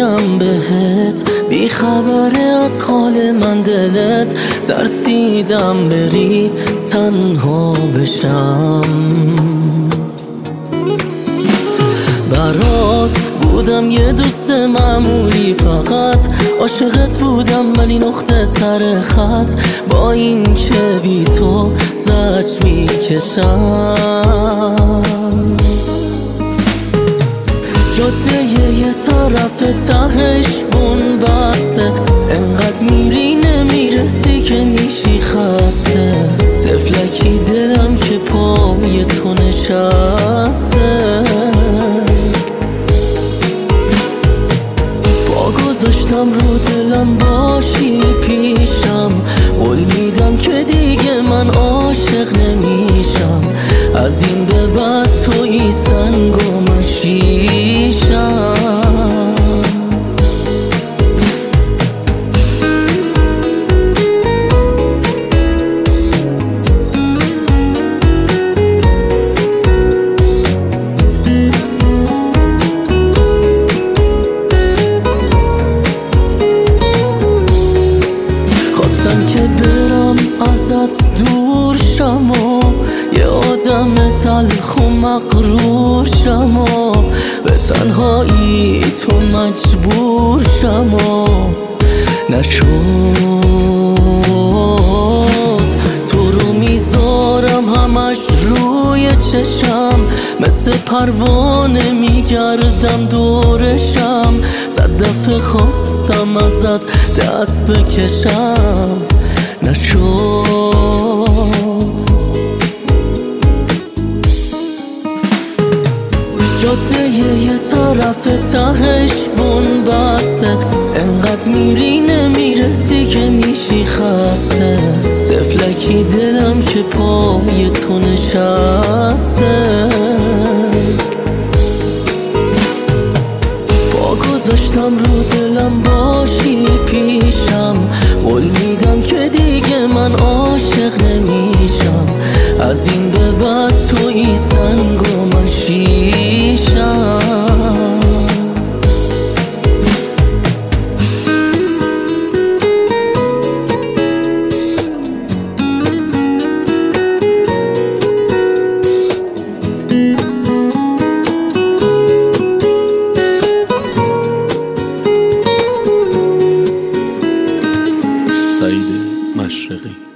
میرم بهت، بی خبره از حال من دلت، ترسیدم بری تنها بشم. برات بودم یه دوست معمولی، فقط عاشقت بودم ولی نقطه سر خط، با این که بی تو زجر میکشم. جاده یه طرف تهش بون بسته، انقدر میری نمیرسی که میشی خسته، طفلکی دلم که پای تو نشسته. پا گذاشتم رو دلم باشی پیشم، قول میدم که دیگه من عاشق نمیشم، از این به بعد تویی سنگ و من شیشم. خواستم که برم ازت دور شم و یه آدم تلخ و مغرور شم و به تنهایی تو مجبور شم و نشد. تو رو میذارم همش روی چشم، مثل پروانه میگردم دورشم، صد دفعه خواستم ازت دست بکشم نشد. جاده یه طرف تهش بون بسته، انقدر میری نمیرسی که میشی خسته، طفلکی دلم که پای تو نشسته. پا گذاشتم رو دلم باشی پیشم، قول میدم که دیگه من عاشق نمیشم، از این به بعد تویی سنگ و من شیشم. سعید مشرقی.